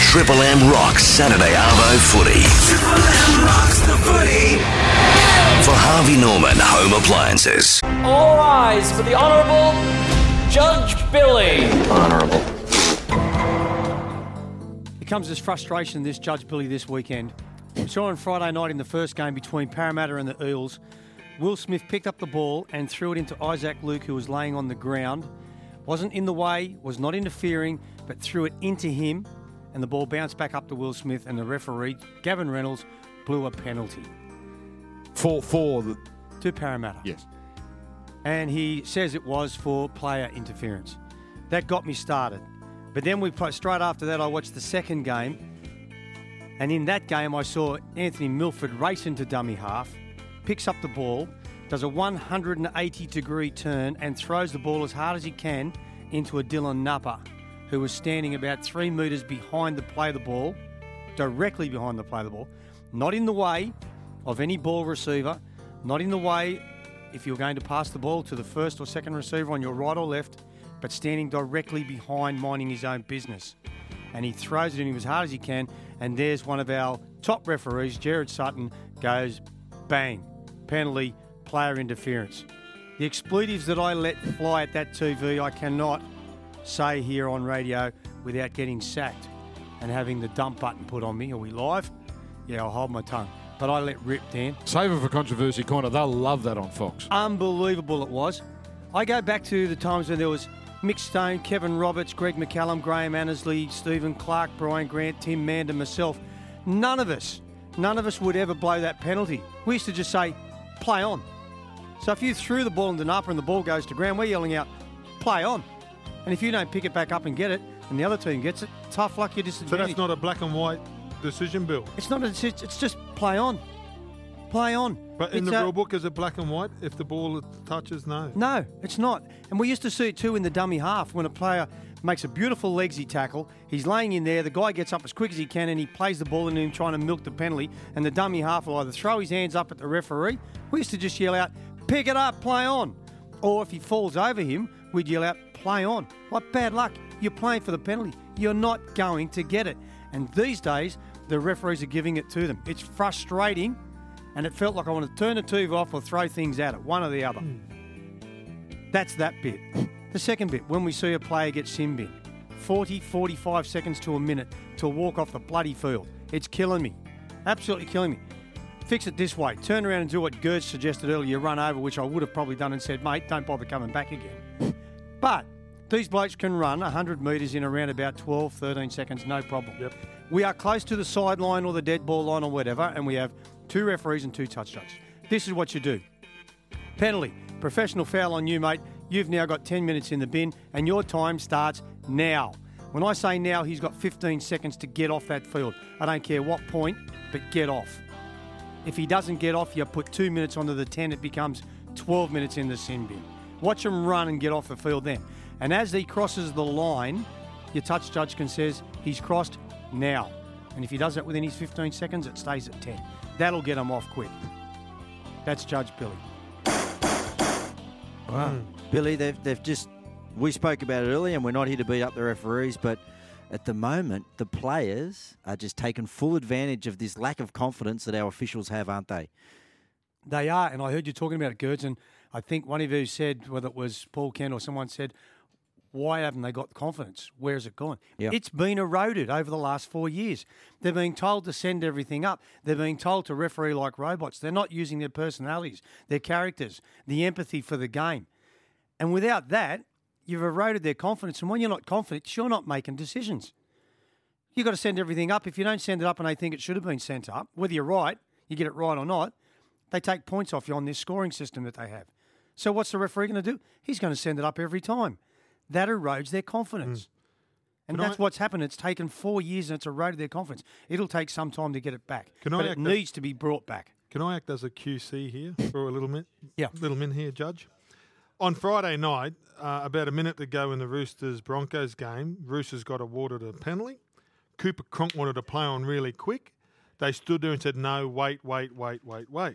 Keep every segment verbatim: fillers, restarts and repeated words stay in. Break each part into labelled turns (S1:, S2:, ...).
S1: Triple M rocks Saturday Arvo footy. Triple M rocks the footy. For Harvey Norman Home Appliances.
S2: All rise for the Honourable Judge Billy.
S3: Honourable.
S4: Here comes this frustration, this Judge Billy this weekend. We saw on Friday night in the first game between Parramatta and the Eels, Will Smith picked up the ball and threw it into Isaac Luke, who was laying on the ground. Wasn't in the way, was not interfering, but threw it into him, and the ball bounced back up to Will Smith, and the referee, Gavin Reynolds, blew a penalty.
S5: For, for the...
S4: To Parramatta.
S5: Yes.
S4: And he says it was for player interference. That got me started. But then we straight after that, I watched the second game. And in that game, I saw Anthony Milford race into dummy half, picks up the ball, does a one hundred eighty degree turn and throws the ball as hard as he can into a Dylan Nupper, who was standing about three metres behind the play of the ball, directly behind the play of the ball, not in the way of any ball receiver, not in the way if you're going to pass the ball to the first or second receiver on your right or left, but standing directly behind, minding his own business. And he throws it in him as hard as he can, and there's one of our top referees, Jared Sutton, goes bang, penalty, player interference. The expletives that I let fly at that T V, I cannot say here on radio without getting sacked and having the dump button put on me. Are we live? Yeah, I'll hold my tongue. But I let rip, Dan.
S5: Save it for controversy corner. They'll love that on Fox.
S4: Unbelievable it was. I go back to the times when there was Mick Stone, Kevin Roberts, Greg McCallum, Graham Annesley, Stephen Clark, Brian Grant, Tim Mand and myself. None of us, none of us would ever blow that penalty. We used to just say, play on. So if you threw the ball into Napa and the ball goes to ground, we're yelling out, play on. And if you don't pick it back up and get it, and the other team gets it, tough luck, you're disadvantaged.
S6: So that's not a black and white decision, Bill?
S4: It's not, it's, it's just play on. Play on.
S6: But in
S4: it's
S6: the
S4: a,
S6: rule book, is it black and white? If the ball touches, no.
S4: No, it's not. And we used to see it too in the dummy half when a player makes a beautiful legsy tackle. He's laying in there. The guy gets up as quick as he can and he plays the ball into him trying to milk the penalty. And the dummy half will either throw his hands up at the referee. We used to just yell out, pick it up, play on. Or if he falls over him, we'd yell out, play on. Like bad luck. You're playing for the penalty. You're not going to get it. And these days, the referees are giving it to them. It's frustrating. And it felt like I wanted to turn the T V off or throw things at it, one or the other. Mm. That's that bit. The second bit, when we see a player get sin bin, forty, forty-five seconds to a minute to walk off the bloody field. It's killing me. Absolutely killing me. Fix it this way. Turn around and do what Gertz suggested earlier, run over, which I would have probably done and said, mate, don't bother coming back again. But these blokes can run one hundred metres in around about twelve, thirteen seconds, no problem.
S6: Yep. We
S4: are close to the sideline or the dead ball line or whatever, and we have two referees and two touch judges. This is what you do. Penalty. Professional foul on you, mate. You've now got ten minutes in the bin, and your time starts now. When I say now, he's got fifteen seconds to get off that field. I don't care what point, but get off. If he doesn't get off, you put two minutes onto the ten, it becomes twelve minutes in the sin bin. Watch him run and get off the field then. And as he crosses the line, your touch judge can says he's crossed now. And if he does that within his fifteen seconds, it stays at ten. That'll get him off quick. That's Judge Billy.
S3: Wow. Mm. Billy, they've, they've just... We spoke about it earlier, and we're not here to beat up the referees, but at the moment, the players are just taking full advantage of this lack of confidence that our officials have, aren't they?
S4: They are, and I heard you talking about it, Gerds, and I think one of you said, whether it was Paul Kent or someone said, why haven't they got confidence? Where has it gone? Yep. It's been eroded over the last four years. They're being told to send everything up. They're being told to referee like robots. They're not using their personalities, their characters, the empathy for the game. And without that, you've eroded their confidence. And when you're not confident, you're not making decisions. You've got to send everything up. If you don't send it up and they think it should have been sent up, whether you're right, you get it right or not, they take points off you on this scoring system that they have. So what's the referee going to do? He's going to send it up every time. That erodes their confidence. Mm. And Can that's I, what's happened. It's taken four years and it's eroded their confidence. It'll take some time to get it back. Can but I it needs as, to be brought back.
S6: Can I act as a Q C here for a little minute?
S4: Yeah.
S6: Little min here, Judge. On Friday night, uh, about a minute to go in the Roosters-Broncos game, Roosters got awarded a penalty. Cooper Cronk wanted to play on really quick. They stood there and said, no, wait, wait, wait, wait, wait.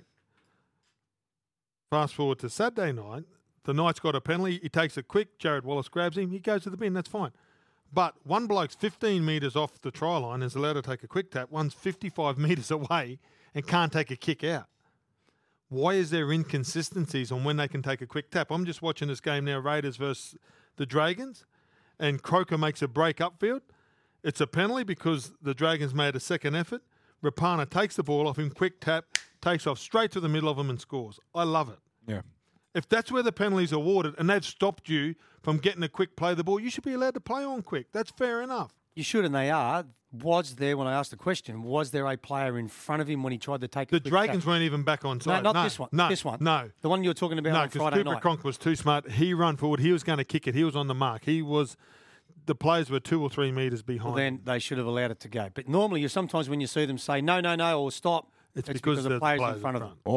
S6: Fast forward to Saturday night, the Knights got a penalty. He takes it quick. Jared Wallace grabs him. He goes to the bin. That's fine. But one bloke's fifteen metres off the try line is allowed to take a quick tap. One's fifty-five metres away and can't take a kick out. Why is there inconsistencies on when they can take a quick tap? I'm just watching this game now, Raiders versus the Dragons, and Croker makes a break upfield. It's a penalty because the Dragons made a second effort. Rapana takes the ball off him, quick tap, takes off straight to the middle of him and scores. I love it.
S5: Yeah.
S6: If that's where the penalty's awarded and they've stopped you from getting a quick play of the ball, you should be allowed to play on quick. That's fair enough.
S4: You should, and they are. Was there, when I asked the question, was there a player in front of him when he tried to take a
S6: The
S4: quick
S6: Dragons
S4: tap?
S6: weren't even back on
S4: No,
S6: side.
S4: not
S6: no,
S4: this one.
S6: No,
S4: This one.
S6: No.
S4: The one you were talking about
S6: No,
S4: on
S6: because
S4: Friday
S6: Cooper
S4: night.
S6: Cronk was too smart. He run forward. He was going to kick it. He was on the mark. He was... The players were two or three metres behind.
S4: Well, then they should have allowed it to go. But normally, you sometimes when you see them say, no, no, no, or stop,
S6: It's
S4: it's,
S6: because
S4: because the
S6: the
S4: player's
S6: players
S4: in front
S6: in
S4: of them.
S6: front.